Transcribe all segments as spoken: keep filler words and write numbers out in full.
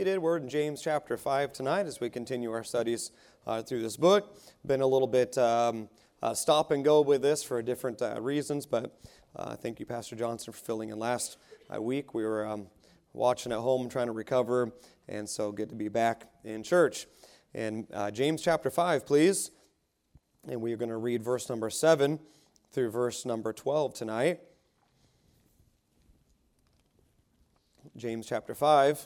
seated. We're in James chapter five tonight as we continue our studies uh, through this book. Been a little bit um, uh, stop and go with this for different uh, reasons, but uh, thank you, Pastor Johnson, for filling in last uh, week. We were um, watching at home, trying to recover, and so good to be back in church. And uh, James chapter five, please. And we are going to read verse number seven through verse number twelve tonight. James chapter five,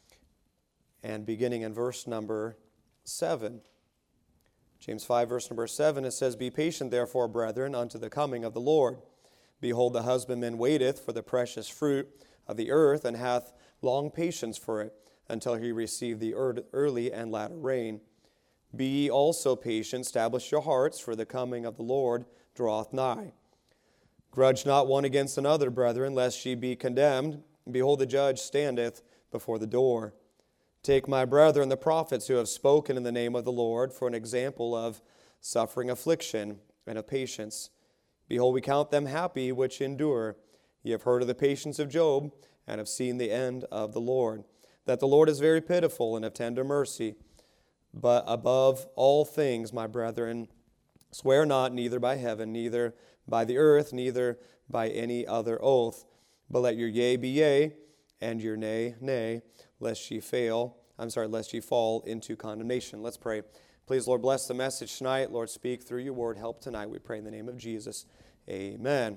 and beginning in verse number seven. James five, verse number seven, it says, Be patient, therefore, brethren, unto the coming of the Lord. Behold, the husbandman waiteth for the precious fruit of the earth, and hath long patience for it, until he receive the early and latter rain. Be ye also patient, establish your hearts, for the coming of the Lord draweth nigh. Grudge not one against another, brethren, lest ye be condemned. Behold, the judge standeth before the door. Take my brethren, the prophets who have spoken in the name of the Lord, for an example of suffering affliction and of patience. Behold, we count them happy which endure. Ye have heard of the patience of Job, and have seen the end of the Lord, that the Lord is very pitiful and of tender mercy. But above all things, my brethren, swear not, neither by heaven, neither by the earth, neither by any other oath. But let your yea be yea, and your nay, nay, lest ye fail, I'm sorry, lest ye fall into condemnation. Let's pray. Please, Lord, bless the message tonight. Lord, speak through your word. Help tonight, we pray in the name of Jesus. Amen.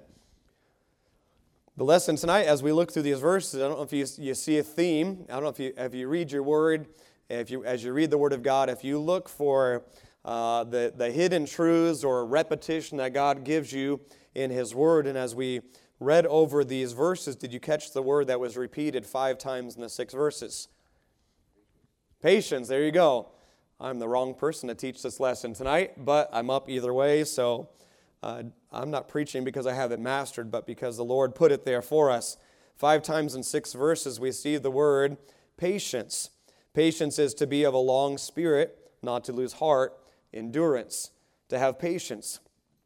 The lesson tonight, as we look through these verses, I don't know if you, you see a theme. I don't know if you, if you read your word, if you, as you read the word of God, if you look for uh, the, the hidden truths or repetition that God gives you in his word, and as we read over these verses, did you catch the word that was repeated five times in the six verses? Patience, there you go. I'm the wrong person to teach this lesson tonight, but I'm up either way, so uh, I'm not preaching because I have it mastered, but because the Lord put it there for us. Five times in six verses, we see the word patience. Patience is to be of a long spirit, not to lose heart. Endurance, to have patience.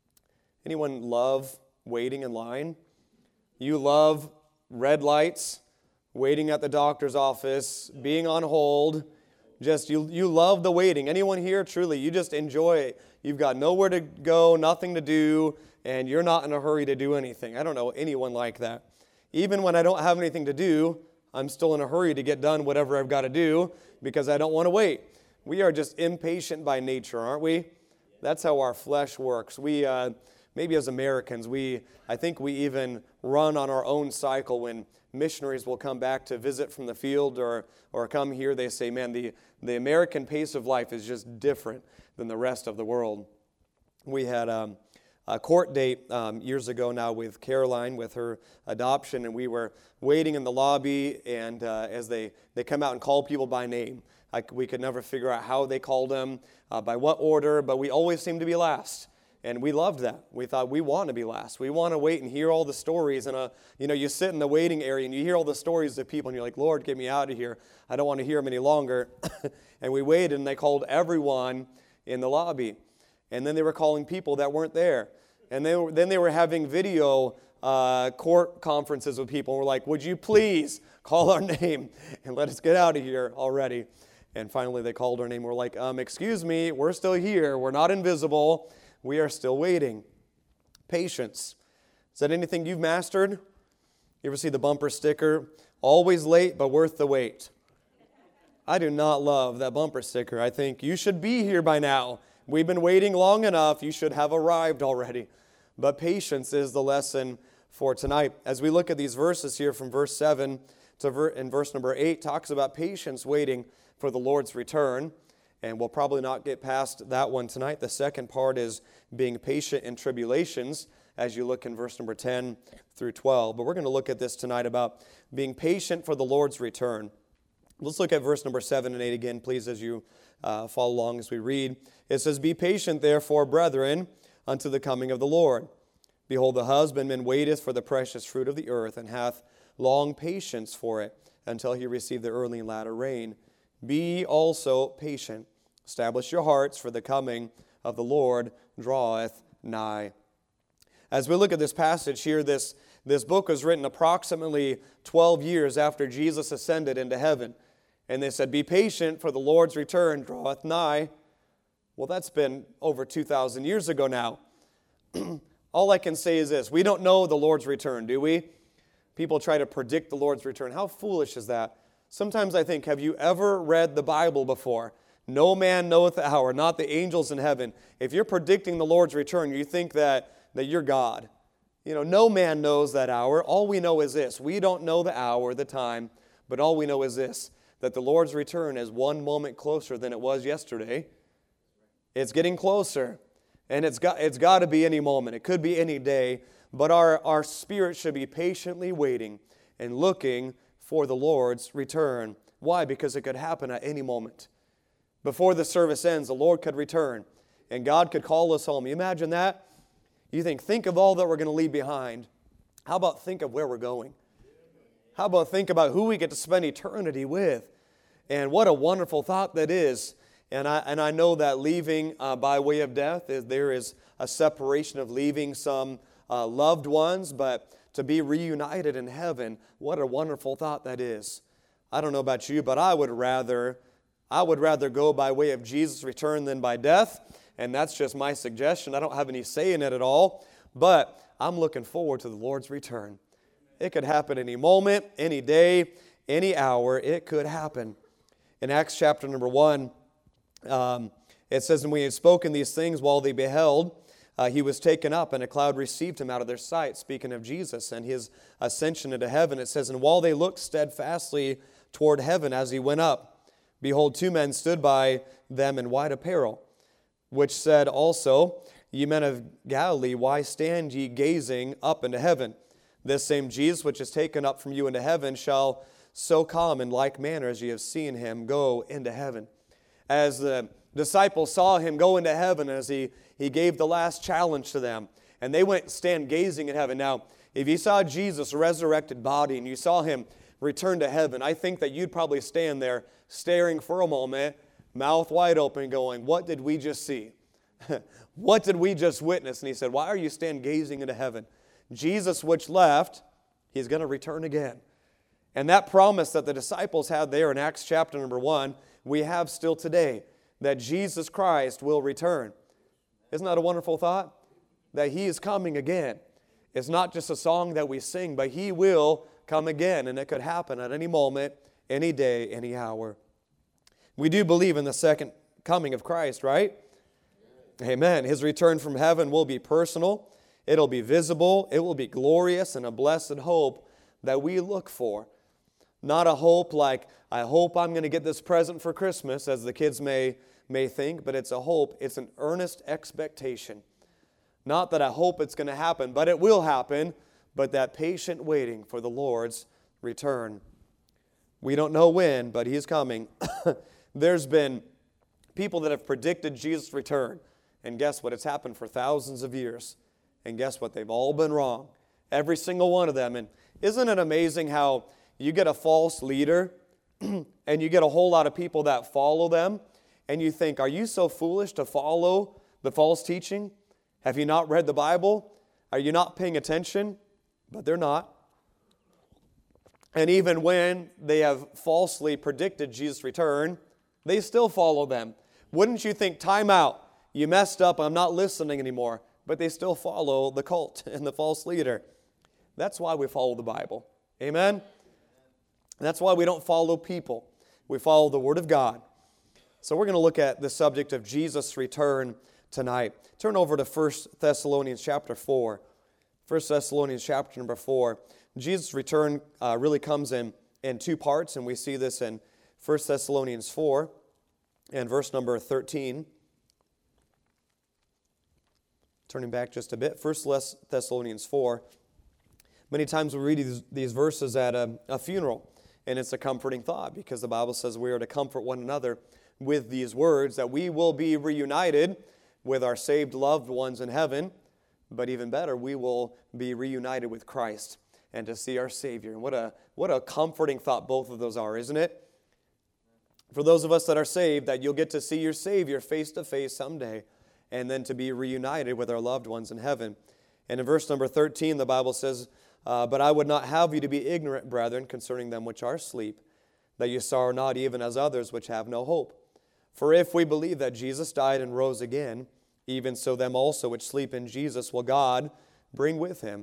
Anyone love waiting in line? You love red lights, waiting at the doctor's office, being on hold. Just you, you love the waiting. Anyone here, truly, you just enjoy it. You've got nowhere to go, nothing to do, and you're not in a hurry to do anything. I don't know anyone like that. Even when I don't have anything to do, I'm still in a hurry to get done whatever I've got to do because I don't want to wait. We are just impatient by nature, aren't we? That's how our flesh works. We, uh, maybe as Americans, we, I think we even run on our own cycle. When missionaries will come back to visit from the field or, or come here, they say, man, the, the American pace of life is just different than the rest of the world. We had um, a court date um, years ago now with Caroline with her adoption, and we were waiting in the lobby, and uh, as they, they come out and call people by name. I, we could never figure out how they called them, uh, by what order, but we always seemed to be last. And we loved that. We thought we want to be last. We want to wait and hear all the stories. And, uh, you know, you sit in the waiting area and you hear all the stories of people and you're like, Lord, get me out of here. I don't want to hear them any longer. And we waited and they called everyone in the lobby. And then they were calling people that weren't there. And they were, then they were having video uh, court conferences with people. And we're like, would you please call our name and let us get out of here already? And finally they called our name. We're like, um, excuse me, we're still here. We're not invisible. We are still waiting. Patience. Is that anything you've mastered? You ever see the bumper sticker? Always late, but worth the wait. I do not love that bumper sticker. I think you should be here by now. We've been waiting long enough. You should have arrived already. But patience is the lesson for tonight. As we look at these verses here from verse seven to ver- and verse number eight, talks about patience waiting for the Lord's return. And we'll probably not get past that one tonight. The second part is being patient in tribulations, as you look in verse number ten through twelve. But we're going to look at this tonight about being patient for the Lord's return. Let's look at verse number seven and eight again, please, as you uh, follow along as we read. It says, Be patient, therefore, brethren, unto the coming of the Lord. Behold, the husbandman waiteth for the precious fruit of the earth, and hath long patience for it, until he receive the early and latter rain. Be also patient. Establish your hearts, for the coming of the Lord draweth nigh. As we look at this passage here, this, this book was written approximately twelve years after Jesus ascended into heaven. And they said, be patient, for the Lord's return draweth nigh. Well, that's been over two thousand years ago now. All I can say is this. We don't know the Lord's return, do we? People try to predict the Lord's return. How foolish is that? Sometimes I think, have you ever read the Bible before? No man knoweth the hour, not the angels in heaven. If you're predicting the Lord's return, you think that, that you're God. You know, no man knows that hour. All we know is this. We don't know the hour, the time, but all we know is this, that the Lord's return is one moment closer than it was yesterday. It's getting closer, and it's got, it's got to be any moment. It could be any day, but our, our spirit should be patiently waiting and looking for the Lord's return. Why? Because it could happen at any moment. Before the service ends, the Lord could return, and God could call us home. You imagine that? You think, think of all that we're going to leave behind. How about think of where we're going? How about think about who we get to spend eternity with? And what a wonderful thought that is. And I, and I know that leaving uh, by way of death, is, there is a separation of leaving some uh, loved ones, but to be reunited in heaven, what a wonderful thought that is. I don't know about you, but I would rather, I would rather go by way of Jesus' return than by death. And that's just my suggestion. I don't have any say in it at all. But I'm looking forward to the Lord's return. It could happen any moment, any day, any hour. It could happen. In Acts chapter number one, um, it says, and when he had spoken these things while they beheld, uh, he was taken up, and a cloud received him out of their sight, speaking of Jesus and his ascension into heaven. It says, and while they looked steadfastly toward heaven as he went up, behold, two men stood by them in white apparel, which said also, ye men of Galilee, why stand ye gazing up into heaven? This same Jesus, which is taken up from you into heaven, shall so come in like manner as ye have seen him go into heaven. As the disciples saw him go into heaven, as he, he gave the last challenge to them, and they went and stand gazing in heaven. Now, if you saw Jesus' resurrected body and you saw him return to heaven, I think that you'd probably stand there staring for a moment, mouth wide open, going, what did we just see? What did we just witness? And he said, why are you stand gazing into heaven? Jesus, which left, he's going to return again. And that promise that the disciples had there in Acts chapter number one, we have still today, that Jesus Christ will return. Isn't that a wonderful thought? That he is coming again. It's not just a song that we sing, but he will come again, and it could happen at any moment, any day, any hour. We do believe in the second coming of Christ, right? Amen. His return from heaven will be personal. It'll be visible. It will be glorious and a blessed hope that we look for. Not a hope like, I hope I'm going to get this present for Christmas, as the kids may, may think, but it's a hope. It's an earnest expectation. Not that I hope it's going to happen, but it will happen, but that patient waiting for the Lord's return. We don't know when, but he's coming. There's been people that have predicted Jesus' return. And guess what? It's happened for thousands of years. And guess what? They've all been wrong. Every single one of them. And isn't it amazing how you get a false leader and you get a whole lot of people that follow them, and you think, are you so foolish to follow the false teaching? Have you not read the Bible? Are you not paying attention? But they're not. And even when they have falsely predicted Jesus' return, they still follow them. Wouldn't you think, time out, you messed up, I'm not listening anymore. But they still follow the cult and the false leader. That's why we follow the Bible. Amen? That's why we don't follow people. We follow the Word of God. So we're going to look at the subject of Jesus' return tonight. Turn over to First Thessalonians chapter four. First Thessalonians chapter number four. Jesus' return uh, really comes in, in two parts, and we see this in First Thessalonians four and verse number thirteen. Turning back just a bit, First Thessalonians four. Many times we read these, these verses at a, a funeral, and it's a comforting thought, because the Bible says we are to comfort one another with these words, that we will be reunited with our saved loved ones in heaven, but even better, we will be reunited with Christ and to see our Savior. And what a, what a comforting thought both of those are, isn't it? For those of us that are saved, that you'll get to see your Savior face to face someday, and then to be reunited with our loved ones in heaven. And in verse number thirteen, the Bible says, uh, but I would not have you to be ignorant, brethren, concerning them which are asleep, that you sorrow not even as others which have no hope. For if we believe that Jesus died and rose again, even so them also which sleep in Jesus will God bring with him.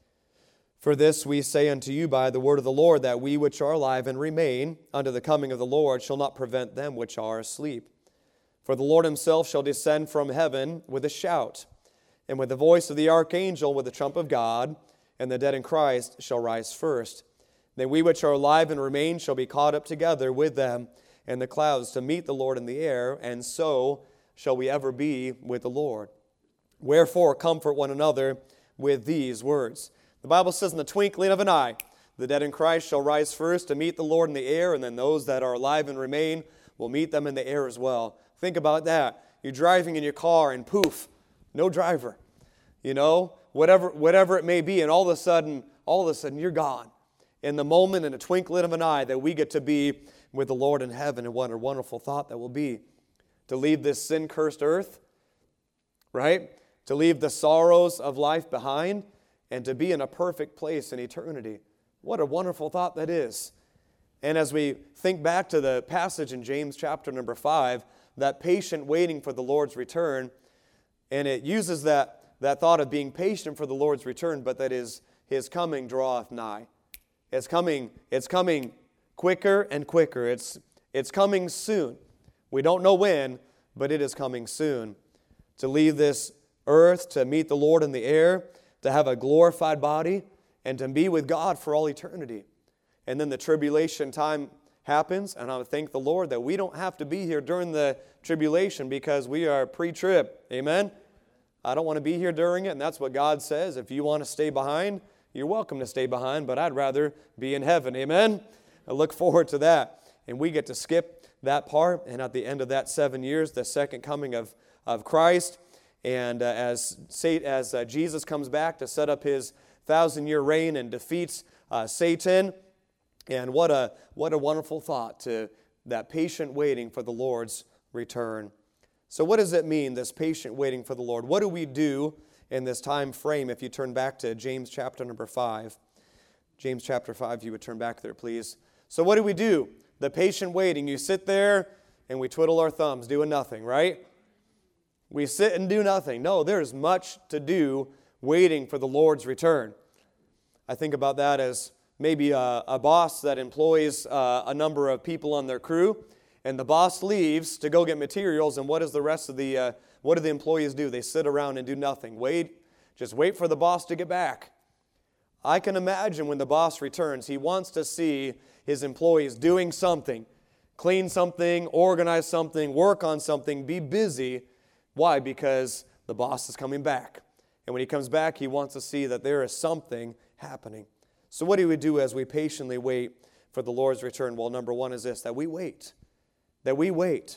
For this we say unto you by the word of the Lord, that we which are alive and remain unto the coming of the Lord shall not prevent them which are asleep. For the Lord himself shall descend from heaven with a shout, and with the voice of the archangel, with the trump of God, and the dead in Christ shall rise first. Then we which are alive and remain shall be caught up together with them in the clouds to meet the Lord in the air, and so shall we ever be with the Lord. Wherefore comfort one another with these words. The Bible says, in the twinkling of an eye, the dead in Christ shall rise first to meet the Lord in the air, and then those that are alive and remain will meet them in the air as well. Think about that. You're driving in your car and poof, no driver. You know, whatever whatever it may be, and all of a sudden, all of a sudden you're gone. In the moment, in a twinkling of an eye, that we get to be with the Lord in heaven, and what a wonderful thought that will be. To leave this sin-cursed earth, right? To leave the sorrows of life behind, and to be in a perfect place in eternity. What a wonderful thought that is. And as we think back to the passage in James chapter number five, that patient waiting for the Lord's return, and it uses that, that thought of being patient for the Lord's return, but that is his coming draweth nigh. It's coming, it's coming quicker and quicker. It's, it's coming soon. We don't know when, but it is coming soon. To leave this earth, to meet the Lord in the air, to have a glorified body, and to be with God for all eternity. And then the tribulation time happens, and I thank the Lord that we don't have to be here during the tribulation because we are pre-trib. Amen? I don't want to be here during it, and that's what God says. If you want to stay behind, you're welcome to stay behind, but I'd rather be in heaven. Amen? I look forward to that. And we get to skip that part, and at the end of that seven years, the second coming of, of Christ, and uh, as, as uh, Jesus comes back to set up his thousand-year reign and defeats uh, Satan. And what a what a wonderful thought, to that patient waiting for the Lord's return. So what does it mean, this patient waiting for the Lord? What do we do in this time frame? If you turn back to James chapter number five. James chapter five, if you would turn back there, please. So what do we do? The patient waiting. You sit there and we twiddle our thumbs doing nothing, right? We sit and do nothing. No, there's much to do waiting for the Lord's return. I think about that as maybe a, a boss that employs uh, a number of people on their crew, and the boss leaves to go get materials, and what does the rest of the, uh, what do the employees do? They sit around and do nothing. Wait, just wait for the boss to get back. I can imagine when the boss returns, he wants to see his employees doing something, clean something, organize something, work on something, be busy. Why? Because the boss is coming back. And when he comes back, he wants to see that there is something happening. So what do we do as we patiently wait for the Lord's return? Well, number one is this, that we wait. That we wait.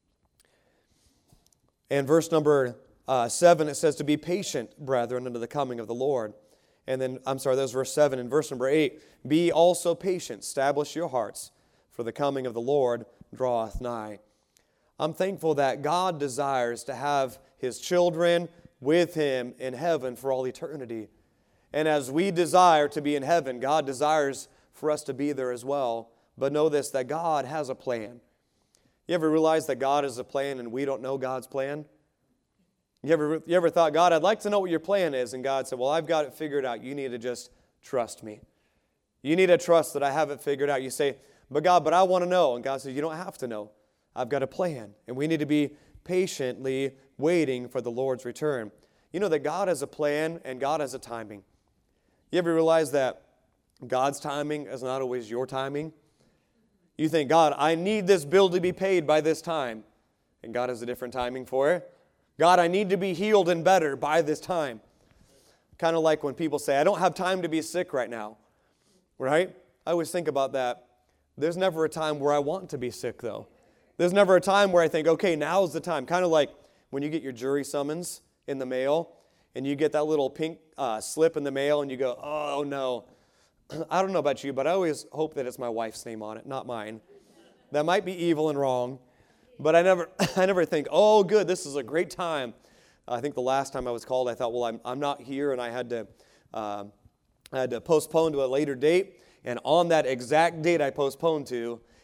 And verse number uh, seven, it says to be patient, brethren, unto the coming of the Lord. And then, I'm sorry, that was verse seven. And verse number eight, be also patient, establish your hearts, for the coming of the Lord draweth nigh. I'm thankful that God desires to have his children with him in heaven for all eternity. And as we desire to be in heaven, God desires for us to be there as well. But know this, that God has a plan. You ever realize that God has a plan and we don't know God's plan? You ever, you ever thought, God, I'd like to know what your plan is? And God said, well, I've got it figured out. You need to just trust me. You need to trust that I have it figured out. You say, but God, but I want to know. And God says, you don't have to know. I've got a plan. And we need to be patiently waiting for the Lord's return. You know that God has a plan and God has a timing. You ever realize that God's timing is not always your timing? You think, God, I need this bill to be paid by this time. And God has a different timing for it. God, I need to be healed and better by this time. Kind of like when people say, I don't have time to be sick right now. Right? I always think about that. There's never a time where I want to be sick, though. There's never a time where I think, okay, now's the time. Kind of like when you get your jury summons in the mail, and you get that little pink uh, slip in the mail, and you go, oh, no. I don't know about you, but I always hope that it's my wife's name on it, not mine. That might be evil and wrong, but I never I never think, oh, good, this is a great time. I think the last time I was called, I thought, well, I'm I'm not here, and I had to uh, I had to postpone to a later date, and on that exact date I postponed to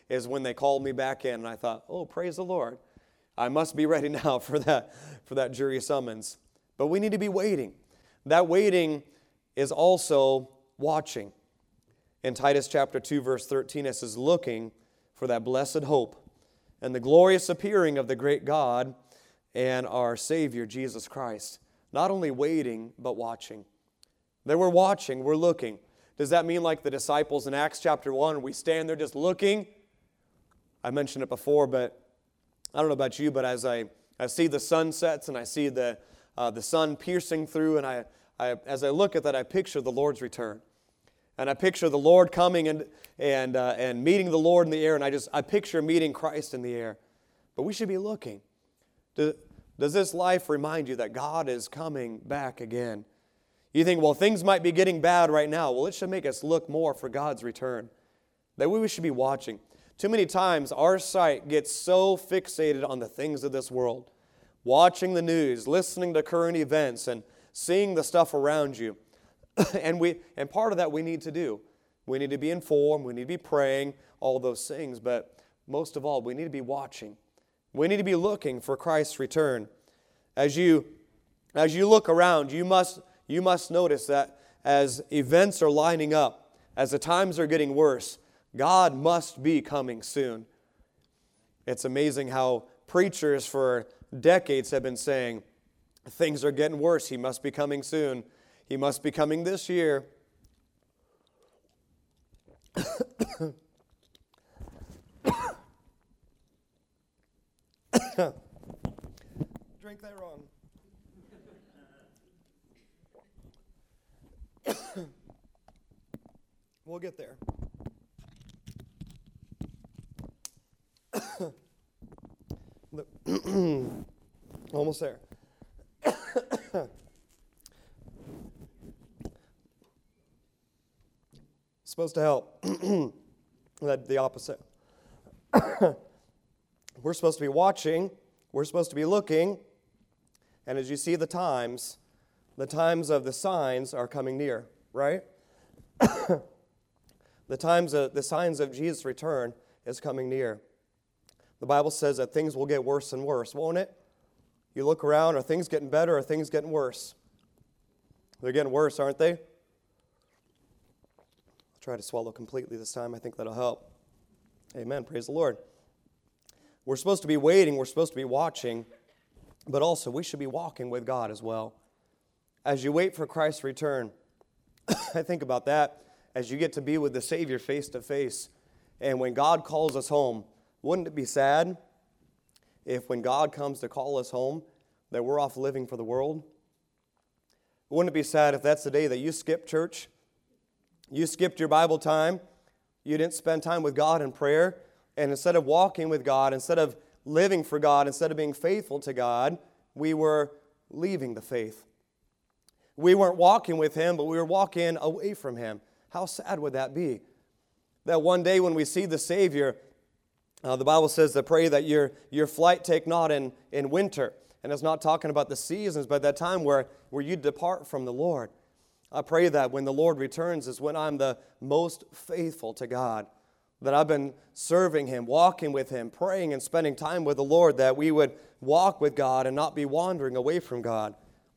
is when they called me back in, and I thought, oh, praise the Lord. I must be ready now for that, for that jury summons. But we need to be waiting. That waiting is also watching. In Titus chapter two, verse thirteen, it says, looking for that blessed hope and the glorious appearing of the great God and our Savior, Jesus Christ. Not only waiting, but watching. That we're watching, we're looking. Does that mean like the disciples in Acts chapter one, we stand there just looking? I mentioned it before, but I don't know about you, but as I, I see the sunsets and I see the, uh, the sun piercing through, and I, I as I look at that, I picture the Lord's return. And I picture the Lord coming and and uh, and meeting the Lord in the air, and I just I picture meeting Christ in the air. But we should be looking. Do, does this life remind you that God is coming back again? You think, well, things might be getting bad right now. Well, it should make us look more for God's return. That we should be watching. Too many times our sight gets so fixated on the things of this world. Watching the news, listening to current events, and seeing the stuff around you. and we and part of that we need to do. We need to be informed, we need to be praying, all those things. But most of all, we need to be watching. We need to be looking for Christ's return. As you, as you look around, you must... You must notice that as events are lining up, as the times are getting worse, God must be coming soon. It's amazing how preachers for decades have been saying, things are getting worse, He must be coming soon. He must be coming this year. Drink that wrong. We'll get there. Almost there. Supposed to help. That the opposite. We're supposed to be watching. We're supposed to be looking. And as you see the times, the times of the signs are coming near, right? The times of the signs of Jesus' return is coming near. The Bible says that things will get worse and worse, won't it? You look around, are things getting better or are things getting worse? They're getting worse, aren't they? I'll try to swallow completely this time. I think that'll help. Amen. Praise the Lord. We're supposed to be waiting. We're supposed to be watching. But also, we should be walking with God as well. As you wait for Christ's return, I think about that. As you get to be with the Savior face to face, and when God calls us home, wouldn't it be sad if when God comes to call us home that we're off living for the world? Wouldn't it be sad if that's the day that you skipped church, you skipped your Bible time, you didn't spend time with God in prayer, and instead of walking with God, instead of living for God, instead of being faithful to God, we were leaving the faith. We weren't walking with Him, but we were walking away from Him. How sad would that be? That one day when we see the Savior, uh, the Bible says to pray that your, your flight take not in, in winter. And it's not talking about the seasons, but that time where, where you depart from the Lord. I pray that when the Lord returns is when I'm the most faithful to God. That I've been serving Him, walking with Him, praying and spending time with the Lord, that we would walk with God and not be wandering away from God.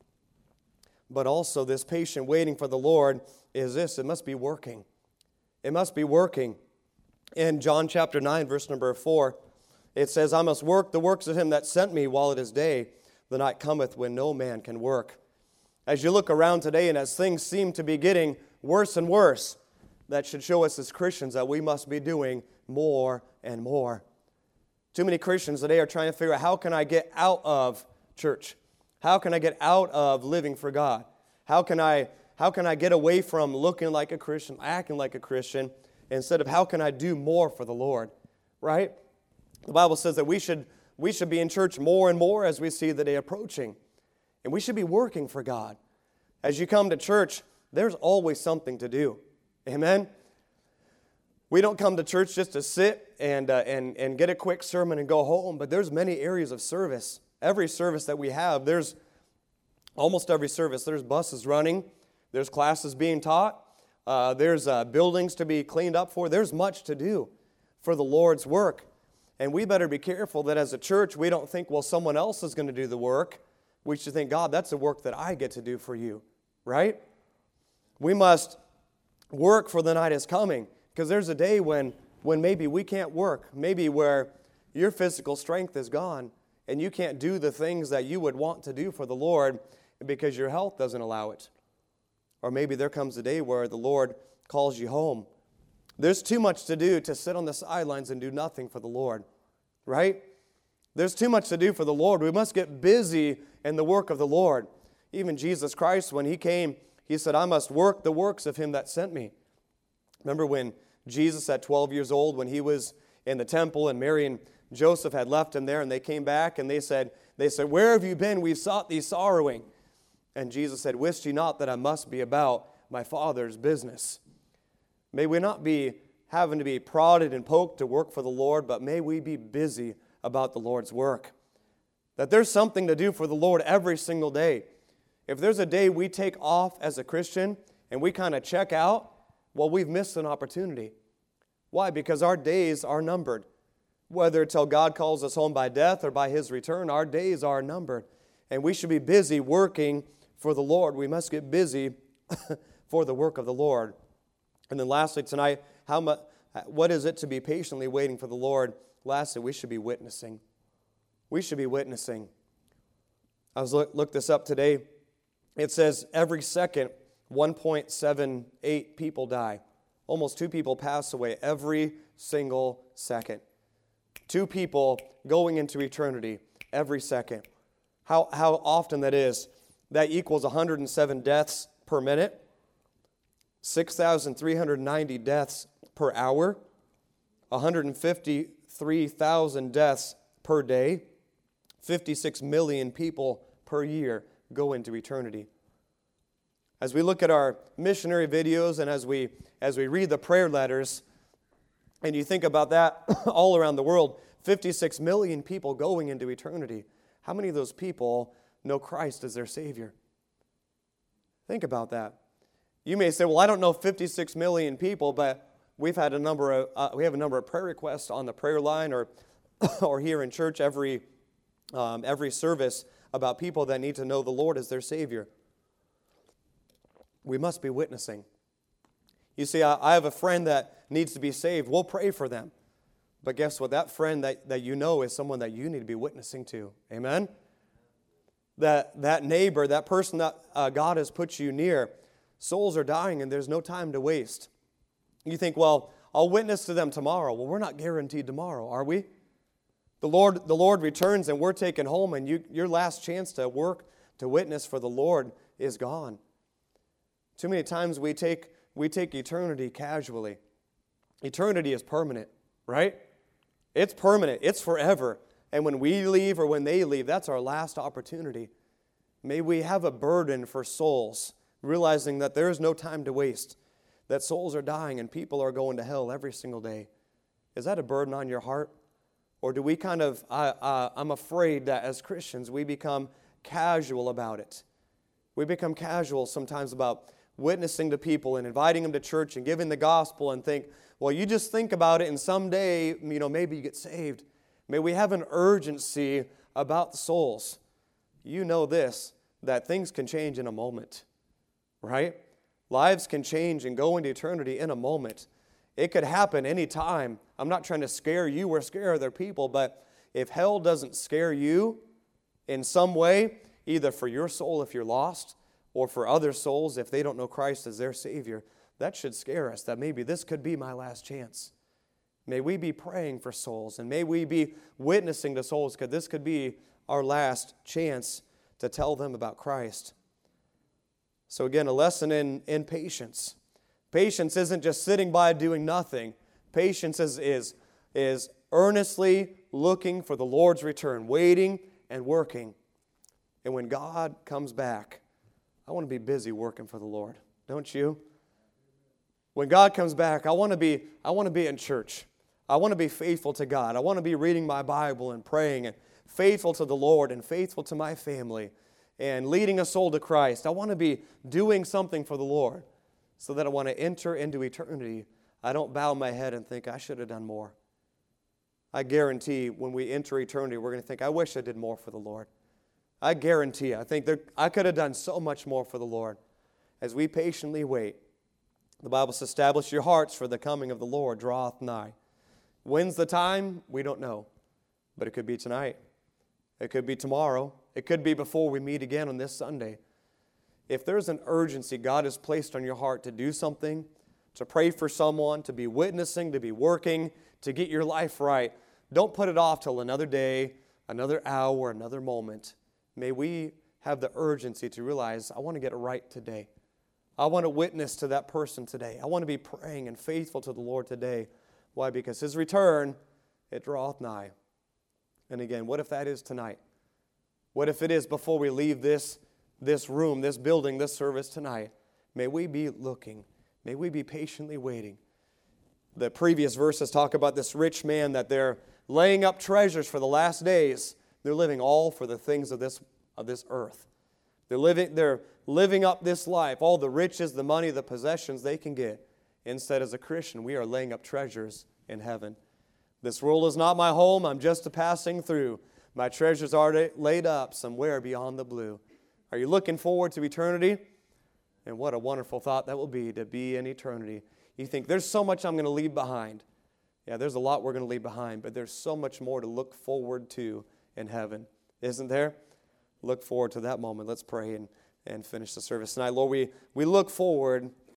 But also this patient waiting for the Lord is this, it must be working. It must be working. In John chapter nine, verse number four, it says, I must work the works of Him that sent me while it is day. The night cometh when no man can work. As you look around today and as things seem to be getting worse and worse, that should show us as Christians that we must be doing more and more. Too many Christians today are trying to figure out, how can I get out of church? How can I get out of living for God? How can I, how can I get away from looking like a Christian, acting like a Christian, instead of how can I do more for the Lord? Right? The Bible says that we should, we should be in church more and more as we see the day approaching. And we should be working for God. As you come to church, there's always something to do. Amen? We don't come to church just to sit and, uh, and, and get a quick sermon and go home, but there's many areas of service. Every service that we have, there's almost every service, there's buses running, there's classes being taught, uh, there's uh, buildings to be cleaned up for, there's much to do for the Lord's work. And we better be careful that as a church, we don't think, well, someone else is going to do the work. We should think, God, that's the work that I get to do for you, right? We must work, for the night is coming, because there's a day when, when maybe we can't work, maybe where your physical strength is gone and you can't do the things that you would want to do for the Lord because your health doesn't allow it. Or maybe there comes a day where the Lord calls you home. There's too much to do to sit on the sidelines and do nothing for the Lord, right? There's too much to do for the Lord. We must get busy in the work of the Lord. Even Jesus Christ, when He came, He said, I must work the works of Him that sent me. Remember when Jesus, at twelve years old, when He was in the temple and Mary and Joseph had left Him there, and they came back and they said, they said, where have you been? We've sought thee sorrowing. And Jesus said, wist ye not that I must be about my Father's business? May we not be having to be prodded and poked to work for the Lord, but may we be busy about the Lord's work. That there's something to do for the Lord every single day. If there's a day we take off as a Christian and we kind of check out, well, we've missed an opportunity. Why? Because our days are numbered. Whether till God calls us home by death or by His return, our days are numbered. And we should be busy working for the Lord. We must get busy for the work of the Lord. And then lastly tonight, how much, what is it to be patiently waiting for the Lord? Lastly, we should be witnessing. We should be witnessing. I was look, looked this up today. It says every second, one point seven eight people die. Almost two people pass away every single second. Two people going into eternity every second. How, how often that is. That equals one hundred seven deaths per minute. six thousand three hundred ninety deaths per hour, one hundred fifty-three thousand deaths per day, fifty-six million people per year go into eternity. As we look at our missionary videos and as we as we read the prayer letters, and you think about that all around the world, fifty-six million people going into eternity. How many of those people know Christ as their Savior? Think about that. You may say, well, I don't know fifty-six million people, but we've had a number of uh, we have a number of prayer requests on the prayer line or or here in church every um, every service about people that need to know the Lord as their Savior. We must be witnessing. You see, I, I have a friend that needs to be saved. We'll pray for them. But guess what? That friend that, that you know is someone that you need to be witnessing to. Amen? That, that neighbor, that person that uh, God has put you near, souls are dying and there's no time to waste. You think, well, I'll witness to them tomorrow. Well, we're not guaranteed tomorrow, are we? The Lord, the Lord returns and we're taken home, and you, your last chance to work, to witness for the Lord is gone. Too many times we take, we take eternity casually. Eternity is permanent, right? It's permanent. It's forever. And when we leave or when they leave, that's our last opportunity. May we have a burden for souls, realizing that there is no time to waste, that souls are dying and people are going to hell every single day. Is that a burden on your heart? Or do we kind of, uh, uh, I'm afraid that as Christians we become casual about it. We become casual sometimes about witnessing to people and inviting them to church and giving the gospel and think, well, you just think about it and someday, you know, maybe you get saved. May we have an urgency about the souls. You know this, that things can change in a moment, right? Lives can change and go into eternity in a moment. It could happen any time. I'm not trying to scare you or scare other people, but if hell doesn't scare you in some way, either for your soul if you're lost, or for other souls if they don't know Christ as their Savior, that should scare us, that maybe this could be my last chance. May we be praying for souls, and may we be witnessing to souls, because this could be our last chance to tell them about Christ. So again, a lesson in, in patience. Patience isn't just sitting by doing nothing. Patience is, is, is earnestly looking for the Lord's return, waiting and working. And when God comes back, I want to be busy working for the Lord, don't you? When God comes back, I want to be, I want to be in church. I want to be faithful to God. I want to be reading my Bible and praying and faithful to the Lord and faithful to my family and leading a soul to Christ. I want to be doing something for the Lord so that I want to enter into eternity. I don't bow my head and think I should have done more. I guarantee when we enter eternity, we're going to think, I wish I did more for the Lord. I guarantee you, I think that I could have done so much more for the Lord. As we patiently wait, the Bible says, establish your hearts, for the coming of the Lord draweth nigh. When's the time? We don't know. But it could be tonight. It could be tomorrow. It could be before we meet again on this Sunday. If there's an urgency God has placed on your heart to do something, to pray for someone, to be witnessing, to be working, to get your life right, don't put it off till another day, another hour, another moment. May we have the urgency to realize, I want to get it right today. I want to witness to that person today. I want to be praying and faithful to the Lord today. Why? Because His return, it draweth nigh. And again, what if that is tonight? What if it is before we leave this, this room, this building, this service tonight? May we be looking. May we be patiently waiting. The previous verses talk about this rich man that they're laying up treasures for the last days. They're living all for the things of this, of this earth. They're living, they're living up this life, all the riches, the money, the possessions they can get. Instead, as a Christian, we are laying up treasures in heaven. This world is not my home. I'm just a passing through. My treasures are laid up somewhere beyond the blue. Are you looking forward to eternity? And what a wonderful thought that will be, to be in eternity. You think, there's so much I'm going to leave behind. Yeah, there's a lot we're going to leave behind, but there's so much more to look forward to in heaven. Isn't there? Look forward to that moment. Let's pray and, and finish the service tonight. Lord, we, we look forward